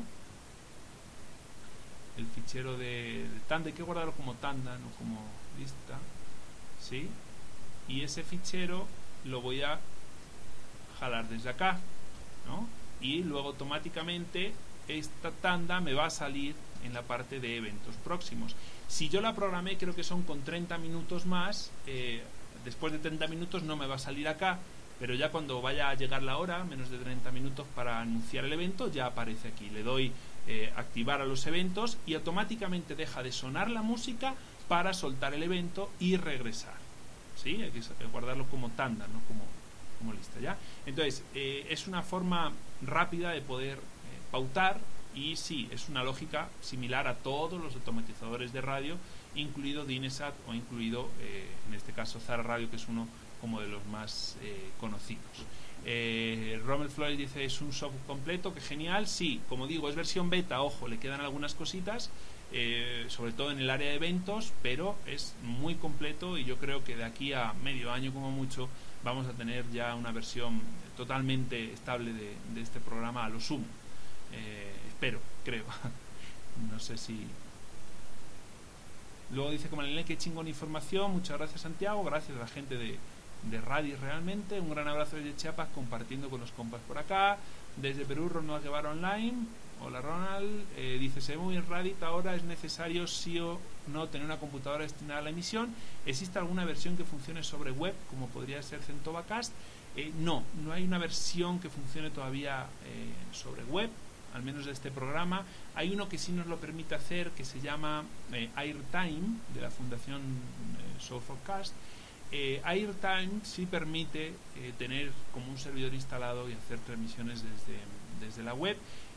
S1: de tanda. Hay que guardarlo como tanda, no como lista, ¿sí? Y ese fichero lo voy a jalar desde acá, ¿no? Y luego automáticamente esta tanda me va a salir en la parte de eventos próximos. Si yo la programé, creo que son con 30 minutos más, después de 30 minutos no me va a salir acá, pero ya cuando vaya a llegar la hora, menos de 30 minutos para anunciar el evento, ya aparece aquí. Le doy activar a los eventos y automáticamente deja de sonar la música para soltar el evento y regresar, ¿sí? Hay que guardarlo como tanda, no como lista, ¿ya? Entonces, es una forma rápida de poder pautar, y sí, es una lógica similar a todos los automatizadores de radio, incluido Dinesat o incluido, en este caso, Zara Radio, que es uno como de los más conocidos. Rommel Flores dice: es un software completo, que genial. Sí, como digo, es versión beta, ojo, le quedan algunas cositas, sobre todo en el área de eventos, pero es muy completo, y yo creo que de aquí a medio año como mucho vamos a tener ya una versión totalmente estable de este programa, a lo sumo. Espero, creo. No sé si... Luego dice como Marilene: qué chingón información, muchas gracias Santiago, gracias a la gente de Radis realmente, un gran abrazo desde Chiapas, compartiendo con los compas por acá. Desde Perú, Ronald Guevara Online, hola Ronald, dice: se ve muy bien Radit, ahora es necesario sí o no tener una computadora destinada a la emisión. ¿Existe alguna versión que funcione sobre web, como podría ser Centovacast? No hay una versión que funcione todavía sobre web, al menos de este programa. Hay uno que sí nos lo permite hacer, que se llama Airtime, de la Fundación Softforecast. Airtime sí permite tener como un servidor instalado y hacer transmisiones desde la web.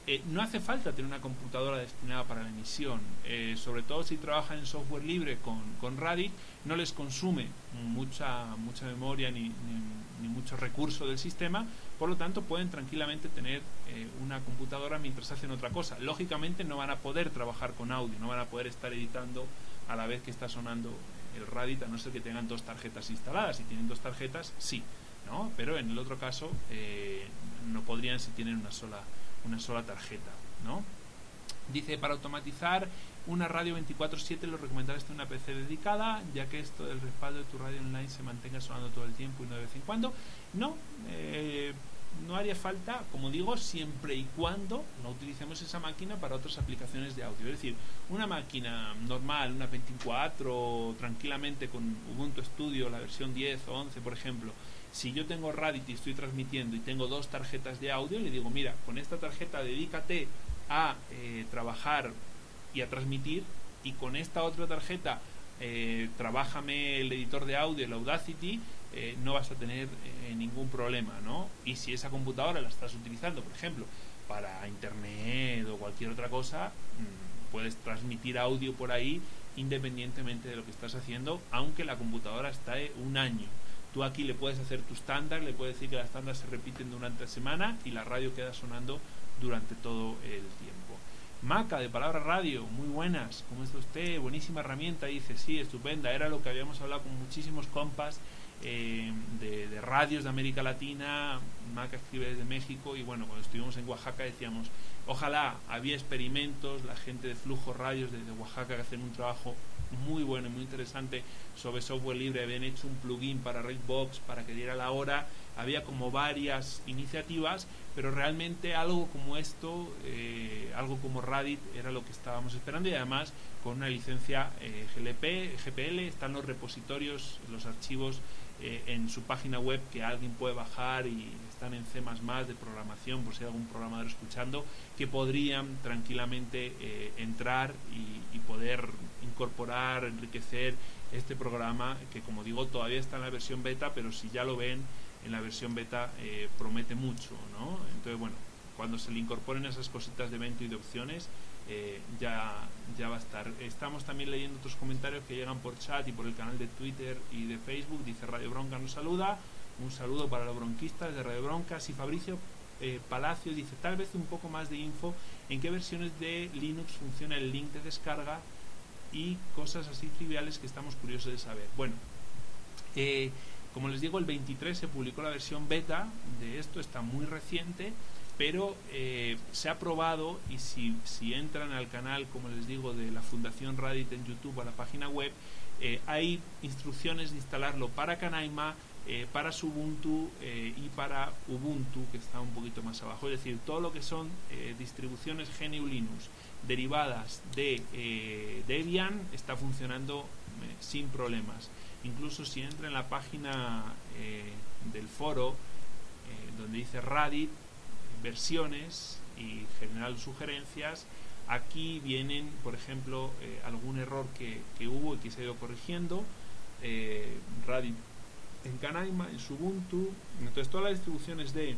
S1: No hace falta tener una computadora destinada para la emisión, sobre todo si trabajan en software libre con Radit, no les consume mucha memoria ni muchos recursos del sistema, por lo tanto pueden tranquilamente tener una computadora mientras hacen otra cosa. Lógicamente no van a poder trabajar con audio, no van a poder estar editando a la vez que está sonando el Radit, a no ser que tengan 2 tarjetas instaladas. Si tienen 2 tarjetas, sí, ¿no? Pero en el otro caso no podrían si tienen una sola tarjeta, ¿no? Dice, para automatizar una radio 24/7 lo recomendables tener una PC dedicada, ya que esto del respaldo de tu radio online se mantenga sonando todo el tiempo y no de vez en cuando. No, no haría falta, como digo, siempre y cuando no utilicemos esa máquina para otras aplicaciones de audio. Es decir, una máquina normal, una 24, tranquilamente con Ubuntu Studio, la versión 10 o 11, por ejemplo. Si yo tengo Radit y estoy transmitiendo y tengo 2 tarjetas de audio, le digo, mira, con esta tarjeta dedícate a trabajar y a transmitir, y con esta otra tarjeta trabájame el editor de audio, el Audacity, no vas a tener ningún problema, ¿no? Y si esa computadora la estás utilizando, por ejemplo, para internet o cualquier otra cosa, puedes transmitir audio por ahí independientemente de lo que estás haciendo, aunque la computadora esté un año. Tú aquí le puedes hacer tu estándar, le puedes decir que las estándares se repiten durante la semana y la radio queda sonando durante todo el tiempo. Maca, de Palabra Radio, muy buenas, ¿cómo está usted? Buenísima herramienta, dice, sí, estupenda, era lo que habíamos hablado con muchísimos compas de radios de América Latina. Maca escribe desde México y bueno, cuando estuvimos en Oaxaca decíamos, ojalá, había experimentos, la gente de Flujo Radios de Oaxaca que hacen un trabajo muy bueno y muy interesante sobre software libre, habían hecho un plugin para Redbox para que diera la hora, había como varias iniciativas, pero realmente algo como esto, algo como Radit era lo que estábamos esperando, y además con una licencia GPL, están los repositorios, los archivos en su página web que alguien puede bajar, y están en C++ de programación, por si hay algún programador escuchando, que podrían tranquilamente entrar y poder incorporar, enriquecer este programa, que como digo todavía está en la versión beta, pero si ya lo ven en la versión beta promete mucho, ¿no? Entonces bueno, cuando se le incorporen esas cositas de evento y de opciones, ya va a estar. Estamos también leyendo otros comentarios que llegan por chat y por el canal de Twitter y de Facebook. Dice Radio Bronca nos saluda, un saludo para los bronquistas de Radio Bronca. Y Fabricio Palacio dice, tal vez un poco más de info en qué versiones de Linux funciona el link de descarga y cosas así triviales que estamos curiosos de saber. Bueno, como les digo, el 23 se publicó la versión beta de esto, está muy reciente, pero se ha probado, y si entran al canal, como les digo, de la Fundación Radit en YouTube, a la página web, hay instrucciones de instalarlo para Canaima, para Ubuntu y para Ubuntu, que está un poquito más abajo. Es decir, todo lo que son distribuciones GNU Linux derivadas de Debian está funcionando sin problemas. Incluso si entra en la página del foro donde dice Radit versiones y general sugerencias, aquí vienen, por ejemplo, algún error que hubo y que se ha ido corrigiendo. Radit en Canaima, en Ubuntu. Entonces todas las distribuciones de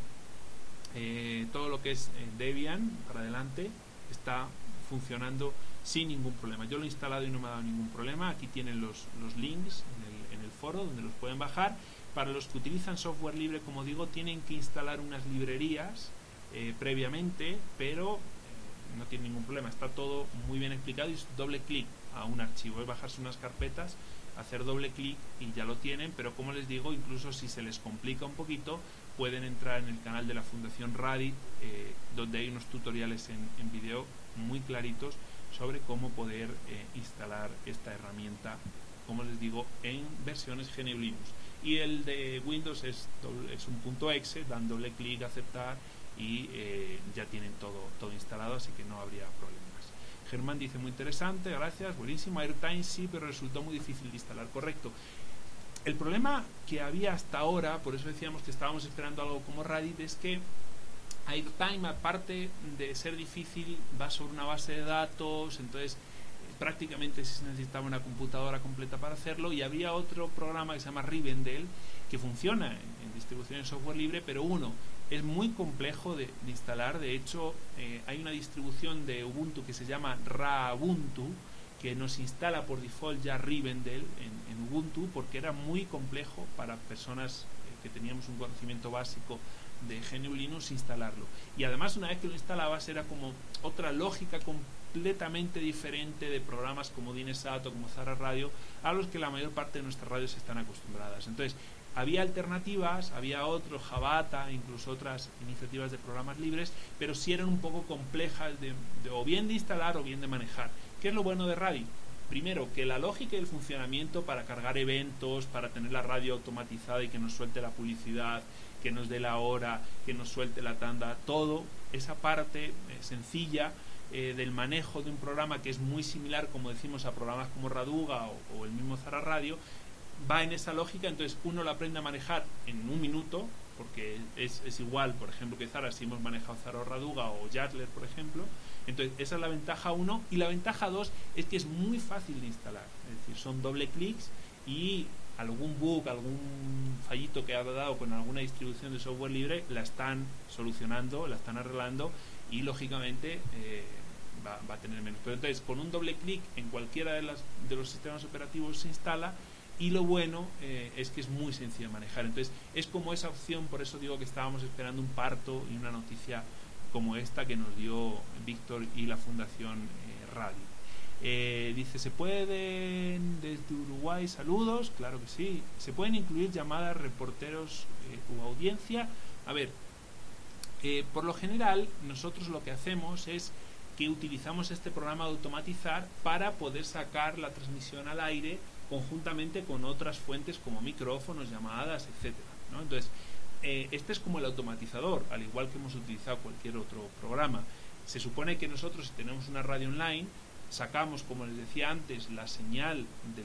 S1: todo lo que es Debian para adelante está funcionando sin ningún problema. Yo lo he instalado y no me ha dado ningún problema. Aquí tienen los links en el foro donde los pueden bajar. Para los que utilizan software libre, como digo, tienen que instalar unas librerías previamente, pero no tiene ningún problema, está todo muy bien explicado, y es doble clic a un archivo, es bajarse unas carpetas, hacer doble clic y ya lo tienen. Pero como les digo, incluso si se les complica un poquito, pueden entrar en el canal de la Fundación Radit, donde hay unos tutoriales en video muy claritos sobre cómo poder instalar esta herramienta, como les digo, en versiones GNU Linux. Y el de Windows es un .exe, dan doble clic a aceptar y ya tienen todo instalado, así que no habría problemas. Germán dice, muy interesante, gracias, buenísimo. AirTime sí, pero resultó muy difícil de instalar, correcto. El problema que había hasta ahora, por eso decíamos que estábamos esperando algo como Radit, es que AirTime, aparte de ser difícil, va sobre una base de datos, entonces prácticamente se necesitaba una computadora completa para hacerlo, y había otro programa que se llama Rivendell, que funciona en distribuciones de software libre, pero es muy complejo de instalar. De hecho, hay una distribución de Ubuntu que se llama Ra-Ubuntu, que nos instala por default ya Rivendell en Ubuntu, porque era muy complejo para personas que teníamos un conocimiento básico de GNU Linux instalarlo. Y además, una vez que lo instalabas, era como otra lógica completamente diferente de programas como Dinesat o como Zara Radio, a los que la mayor parte de nuestras radios están acostumbradas. Entonces, había alternativas, había otros, Jabata, incluso otras iniciativas de programas libres, pero sí eran un poco complejas o bien de instalar o bien de manejar. ¿Qué es lo bueno de Radi? Primero, que la lógica y el funcionamiento para cargar eventos, para tener la radio automatizada y que nos suelte la publicidad, que nos dé la hora, que nos suelte la tanda, todo, esa parte sencilla del manejo de un programa, que es muy similar, como decimos, a programas como Raduga o el mismo Zara Radio, va en esa lógica. Entonces uno lo aprende a manejar en un minuto, porque es igual, por ejemplo, que Zara, si hemos manejado Zara o Raduga o Yatler, por ejemplo. Entonces esa es la ventaja 1, y la ventaja 2 es que es muy fácil de instalar, es decir, son doble clics y algún bug, algún fallito que ha dado con alguna distribución de software libre la están solucionando, la están arreglando, y lógicamente va a tener menos. Pero entonces, con un doble clic en cualquiera de los sistemas operativos se instala, y lo bueno es que es muy sencillo de manejar. Entonces es como esa opción. Por eso digo que estábamos esperando un parto y una noticia como esta que nos dio Víctor y la Fundación Radio. Dice, ¿se pueden desde Uruguay? Saludos. Claro que sí. ¿Se pueden incluir llamadas, reporteros u audiencia? A ver, por lo general nosotros lo que hacemos es que utilizamos este programa de automatizar para poder sacar la transmisión al aire conjuntamente con otras fuentes como micrófonos, llamadas, etcétera, ¿no? Entonces, este es como el automatizador, al igual que hemos utilizado cualquier otro programa. Se supone que nosotros, si tenemos una radio online, sacamos, como les decía antes, la señal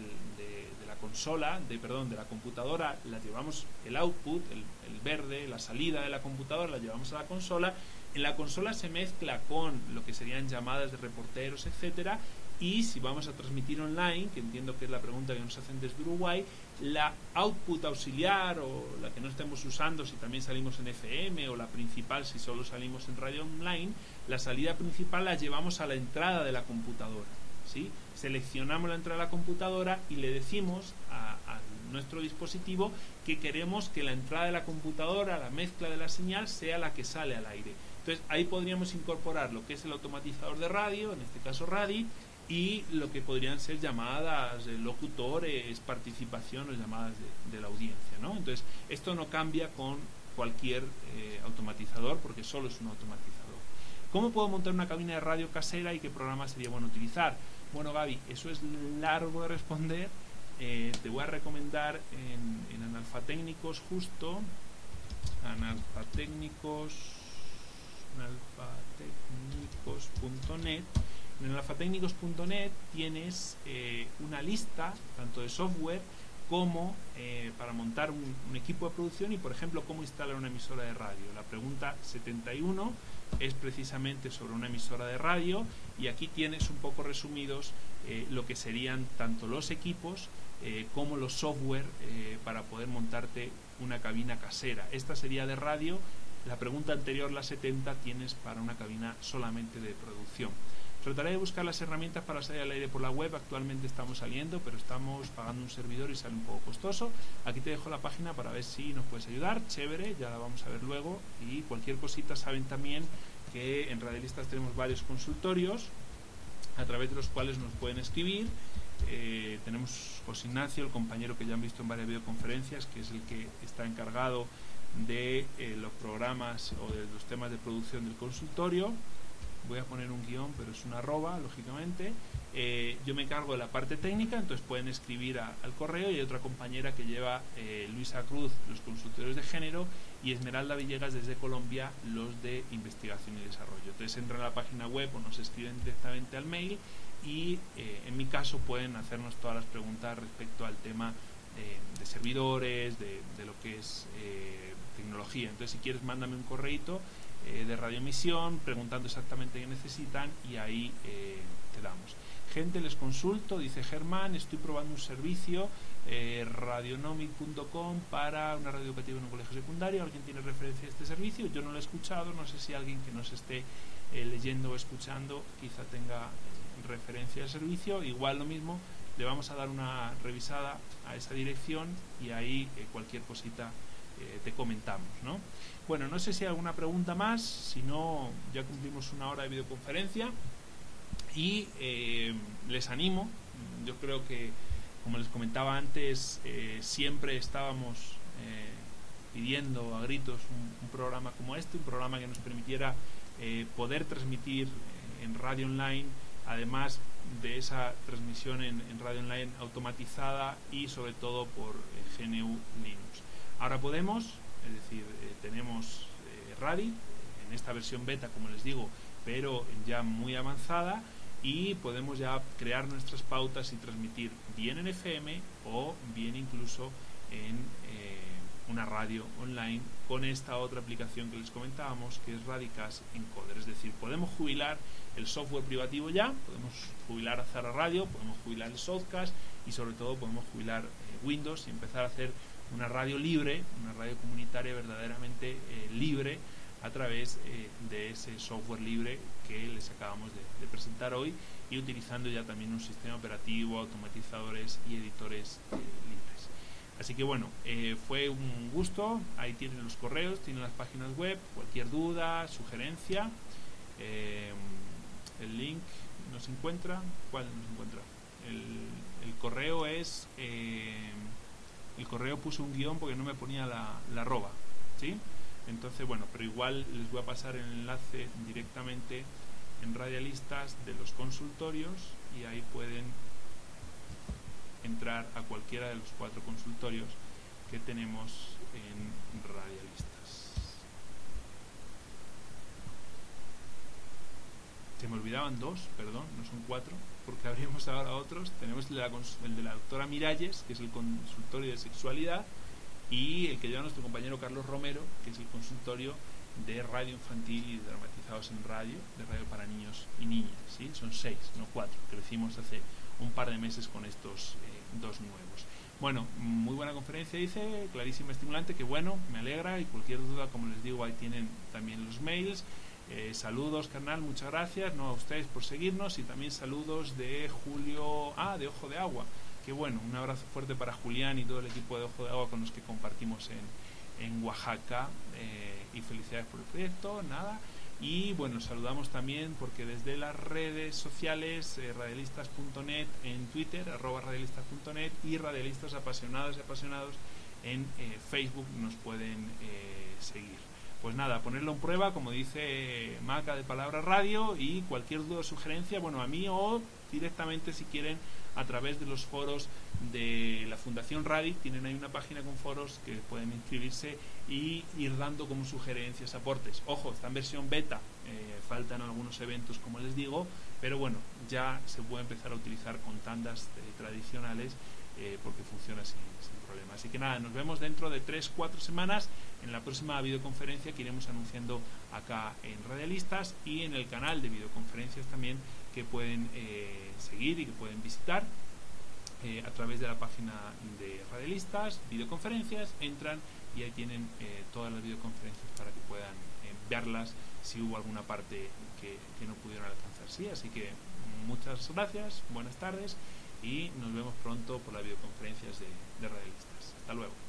S1: de la consola, de la computadora, la llevamos, el output, el verde, la salida de la computadora, la llevamos a la consola. En la consola se mezcla con lo que serían llamadas de reporteros, etcétera, y si vamos a transmitir online, que entiendo que es la pregunta que nos hacen desde Uruguay, la output auxiliar, o la que no estemos usando si también salimos en FM, o la principal si solo salimos en radio online, la salida principal la llevamos a la entrada de la computadora, ¿sí? Seleccionamos la entrada de la computadora y le decimos a nuestro dispositivo que queremos que la entrada de la computadora, la mezcla de la señal, sea la que sale al aire. Entonces ahí podríamos incorporar lo que es el automatizador de radio, en este caso Radi, y lo que podrían ser llamadas de locutores, participación o llamadas de la audiencia, ¿no? Entonces esto no cambia con cualquier automatizador, porque solo es un automatizador. ¿Cómo puedo montar una cabina de radio casera y qué programa sería bueno utilizar? Bueno, Gaby, eso es largo de responder. Te voy a recomendar en Analfatécnicos, justo analfatécnicos.net. En analfatécnicos.net tienes una lista tanto de software como para montar un equipo de producción y, por ejemplo, cómo instalar una emisora de radio. La pregunta 71 es precisamente sobre una emisora de radio, y aquí tienes un poco resumidos lo que serían tanto los equipos como los software para poder montarte una cabina casera. Esta sería de radio. La pregunta anterior, la 70, tienes para una cabina solamente de producción. Trataré de buscar las herramientas para salir al aire por la web. Actualmente estamos saliendo, pero estamos pagando un servidor y sale un poco costoso. Aquí te dejo la página para ver si nos puedes ayudar. Chévere, ya la vamos a ver luego. Y cualquier cosita, saben también que en Radialistas tenemos varios consultorios a través de los cuales nos pueden escribir. Tenemos José Ignacio, el compañero que ya han visto en varias videoconferencias, que es el que está encargado de los programas o de los temas de producción del consultorio. Voy a poner un guión, pero es una arroba, lógicamente. Yo me encargo de la parte técnica, entonces pueden escribir al correo, y hay otra compañera que lleva, Luisa Cruz, los consultorios de género, y Esmeralda Villegas desde Colombia, los de investigación y desarrollo. Entonces entran a la página web o nos escriben directamente al mail, y en mi caso pueden hacernos todas las preguntas respecto al tema de servidores, de lo que es tecnología. Entonces, si quieres, mándame un correíto de radioemisión preguntando exactamente qué necesitan, y ahí te damos. Gente, les consulto, dice Germán, estoy probando un servicio, radionomic.com, para una radio educativa en un colegio secundario. ¿Alguien tiene referencia a este servicio? Yo no lo he escuchado, no sé si alguien que nos esté leyendo o escuchando quizá tenga referencia al servicio. Igual lo mismo, le vamos a dar una revisada a esa dirección y ahí cualquier cosita te comentamos, ¿no? Bueno, no sé si hay alguna pregunta más, si no ya cumplimos 1 hora de videoconferencia y les animo. Yo creo que, como les comentaba antes, siempre estábamos pidiendo a gritos un programa como este, un programa que nos permitiera poder transmitir en radio online, además de esa transmisión en radio online automatizada y sobre todo por GNU Linux. Ahora podemos, es decir, tenemos RADI en esta versión beta, como les digo, pero ya muy avanzada, y podemos ya crear nuestras pautas y transmitir bien en FM o bien incluso en una radio online con esta otra aplicación que les comentábamos, que es Radicast Encoder. Es decir, podemos jubilar el software privativo ya, podemos jubilar a Zara Radio, podemos jubilar el Soundcast y sobre todo podemos jubilar Windows y empezar a hacer una radio libre, una radio comunitaria verdaderamente libre, a través de ese software libre que les acabamos de presentar hoy, y utilizando ya también un sistema operativo, automatizadores y editores libres. Así que bueno, fue un gusto. Ahí tienen los correos, tienen las páginas web, cualquier duda, sugerencia. El link no se encuentra. ¿Cuál no se encuentra? El correo es... el correo puse un guión porque no me ponía la arroba, ¿sí? Entonces, bueno, pero igual les voy a pasar el enlace directamente en Radialistas de los consultorios y ahí pueden entrar a cualquiera de los 4 consultorios que tenemos en Radialistas. Se me olvidaban 2, perdón, no son 4, porque abrimos ahora otros. Tenemos el de la doctora Miralles, que es el consultorio de sexualidad, y el que lleva nuestro compañero Carlos Romero, que es el consultorio de radio infantil y dramatizados en radio, de radio para niños y niñas, ¿sí? Son 6, no 4, que lo hicimos hace un par de meses con estos 2 nuevos. Bueno, muy buena conferencia, dice, clarísima, estimulante, que bueno, me alegra, y cualquier duda, como les digo, ahí tienen también los mails. Saludos, carnal, muchas gracias, no, a ustedes por seguirnos, y también saludos de Julio, de Ojo de Agua. Que bueno, un abrazo fuerte para Julián y todo el equipo de Ojo de Agua con los que compartimos en Oaxaca, y felicidades por el proyecto, nada. Y bueno, saludamos también porque desde las redes sociales, radialistas.net en Twitter, @radialistas.net, y radialistas apasionados y apasionados en Facebook nos pueden seguir. Pues nada, ponerlo en prueba, como dice Maca de Palabra Radio, y cualquier duda o sugerencia, bueno, a mí o directamente, si quieren, a través de los foros de la Fundación RADI. Tienen ahí una página con foros que pueden inscribirse y ir dando como sugerencias, aportes. Ojo, está en versión beta, faltan algunos eventos, como les digo, pero bueno, ya se puede empezar a utilizar con tandas tradicionales, porque funciona sin problema. Así que nada, nos vemos dentro de 3-4 semanas en la próxima videoconferencia que iremos anunciando acá en Radialistas, y en el canal de videoconferencias también, que pueden seguir y que pueden visitar a través de la página de Radialistas, videoconferencias, entran y ahí tienen todas las videoconferencias para que puedan verlas si hubo alguna parte que no pudieron alcanzar. ¿Sí? Así que muchas gracias, buenas tardes, y nos vemos pronto por las videoconferencias de Radialistas. Hasta luego.